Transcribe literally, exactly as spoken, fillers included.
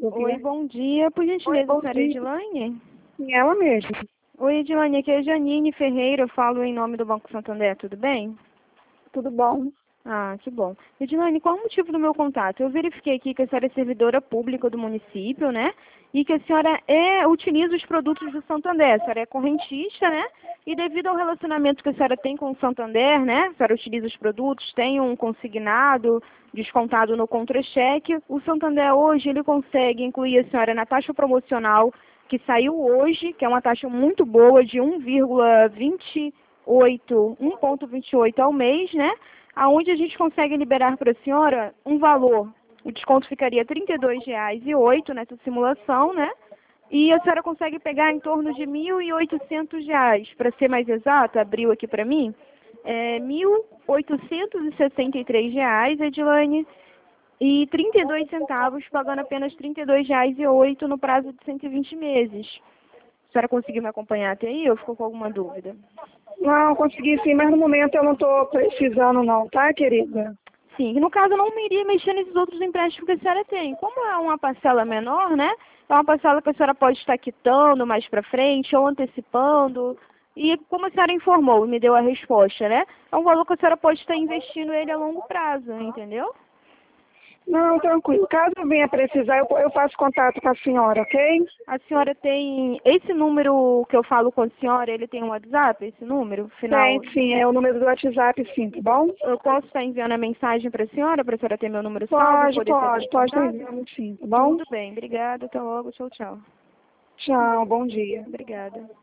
Oi, bom dia. Por gentileza, Oi, a senhora dia. Edilane? Sim, ela mesma. Oi, Edilane, aqui é Janine Ferreira, eu falo em nome do Banco Santander, tudo bem? Tudo bom? Ah, que bom. Edilane, qual o motivo do meu contato? Eu verifiquei aqui que a senhora é servidora pública do município, né? E que a senhora é, utiliza os produtos do Santander. A senhora é correntista, né? E devido ao relacionamento que a senhora tem com o Santander, né? A senhora utiliza os produtos, tem um consignado descontado no contra-cheque. O Santander hoje, ele consegue incluir a senhora na taxa promocional que saiu hoje, que é uma taxa muito boa, de um vírgula vinte e oito, um vírgula vinte e oito ao mês, né? Aonde a gente consegue liberar para a senhora um valor. O desconto ficaria trinta e dois reais e oito centavos nessa simulação, né? E a senhora consegue pegar em torno de mil e oitocentos reais. Para ser mais exata, abriu aqui para mim, é mil oitocentos e sessenta e três reais, Edilane, e trinta e dois centavos, pagando apenas trinta e dois reais e oito centavos no prazo de cento e vinte meses. A senhora conseguiu me acompanhar até aí ou ficou com alguma dúvida? Não, consegui sim, mas no momento eu não estou precisando não, tá, querida? Sim, no caso eu não me iria mexer nesses outros empréstimos que a senhora tem. Como é uma parcela menor, né? É uma parcela que a senhora pode estar quitando mais para frente ou antecipando. E como a senhora informou e me deu a resposta, né? É um valor que a senhora pode estar investindo ele a longo prazo, entendeu? Não, tranquilo. Caso eu venha precisar, eu, eu faço contato com a senhora, ok? A senhora tem esse número que eu falo com a senhora, ele tem um WhatsApp, esse número, final? Tem, sim, é o número do WhatsApp, sim, tá bom? Eu posso estar enviando a mensagem para a senhora, para a senhora ter meu número salvo e Pode, poder fazer pode, o pode estar contato? enviando sim, tá bom? Tudo bem, obrigada, até logo, tchau, tchau. Tchau, bom dia. Obrigada.